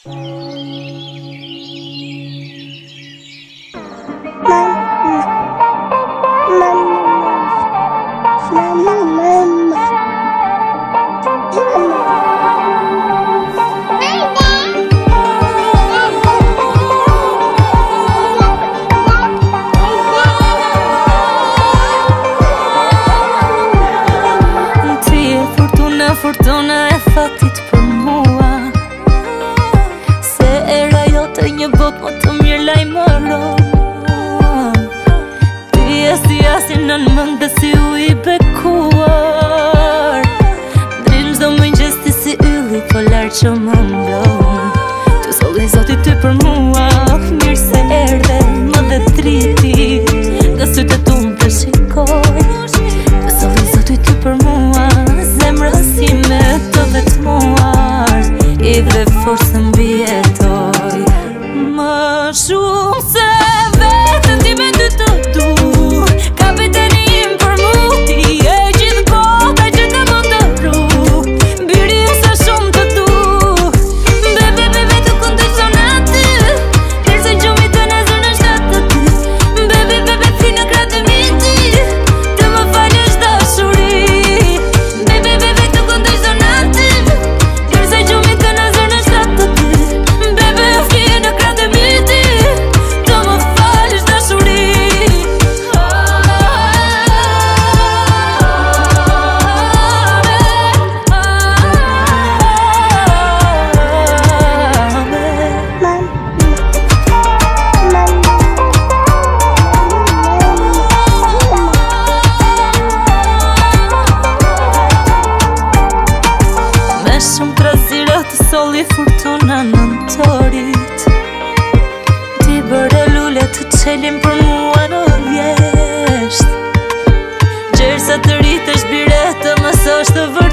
Fortuna e fatit për mua, se era jote një bot më të mirë lajmëron. Ti e si asin nën mëng dhe si u i bekuar, ndrin çdo mëngjes ti si ylli polar që më mblon. Tu solli zoti ty për mua, mirë se erdhe më dhe triti, nga sytë tu më të shikoj. Tu solli zoti ty për mua, zemrësime të vetmuar, i dhe forse mbi jetoj. Më shumë se vetën ti me ty të du, kapiteni im për mu, ti e gjithë bota që të më të pru, birim sa shumë të du. Bebe, bebe, të kundërshon aty, tërse gjumi të në zërë në shtatë të ty. Bebe, bebe, fi në kratë mi ti, të më falësh dashuri. Shumë trazira të solli fortuna në torit, ti bërë lule të qelim për mua në vjesht, gjersa të rritesh bire të mësosh të vërë.